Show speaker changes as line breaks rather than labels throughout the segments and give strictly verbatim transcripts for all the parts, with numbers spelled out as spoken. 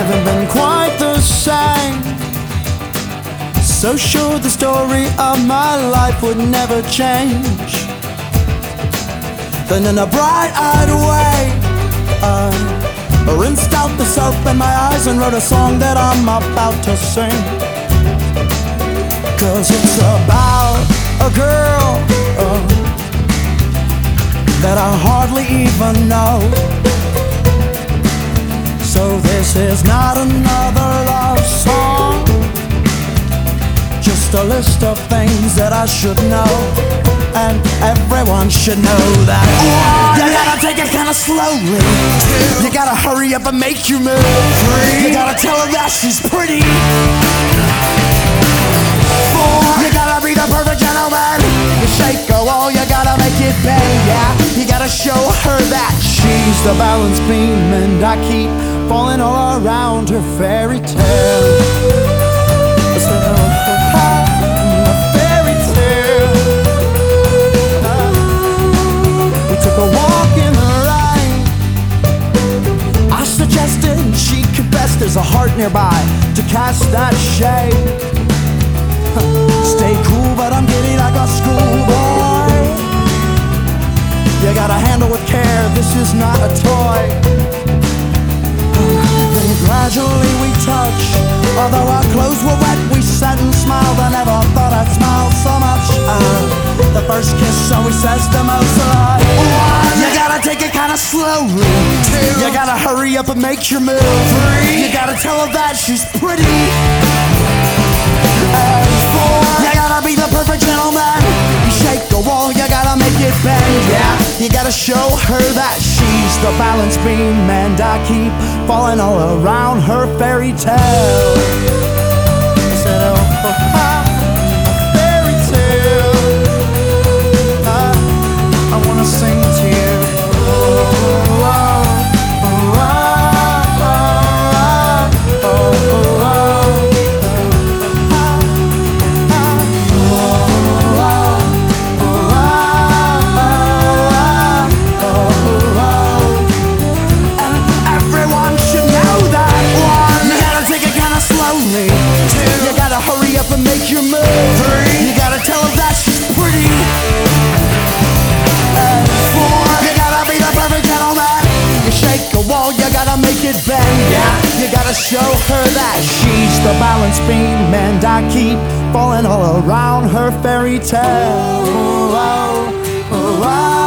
haven't been quite the same. So sure the story of my life would never change. Then in a bright-eyed way, I rinsed out the soap in my eyes and wrote a song that I'm about to sing. Cause it's about a girl uh, that I hardly even know. So this is not another love song, just a list of things that I should know. And everyone should know that oh, you gotta take it kinda slowly. You gotta hurry up and make your move. You gotta tell her that she's pretty. You gotta be the perfect gentleman. You shake her wall, you gotta make it bend. Yeah, you gotta show her that she's the balance beam, and I keep falling all around her fairy tale. A walk in the rain. I suggested she confess there's a heart nearby to cast that shade. Stay cool, but I'm getting like a schoolboy. You gotta handle with care, this is not a toy. Then gradually we touch. Although our clothes were wet, we sat and smiled. I never thought I'd smile so much. uh, The first kiss always says the most alive. You gotta take it kinda slowly. Two. You gotta hurry up and make your move. Three. You gotta tell her that she's pretty. And four. You gotta be the perfect gentleman. You shake a wall, you gotta make it bend. Yeah, you gotta show her that she's the balance beam, and I keep falling all around her fairy tale. I said, oh, oh, oh. Sing to you. Oh, oh, oh, oh, oh, oh, and everyone should know that one. You gotta take it kinda slowly. Two. You gotta hurry up and make your move. Three. You gotta tell her that she's pretty. You gotta make it bend, yeah. You gotta show her that she's the balance beam, and I keep falling all around her fairy tale. Oh, oh, oh, oh.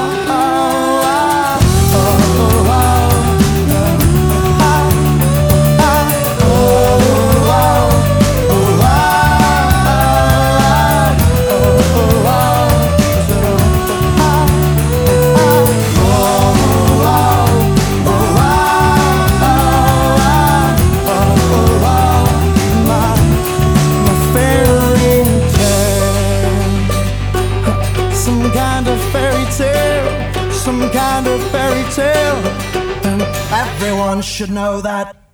Some kind of fairy tale, some kind of fairy tale, and everyone should know that.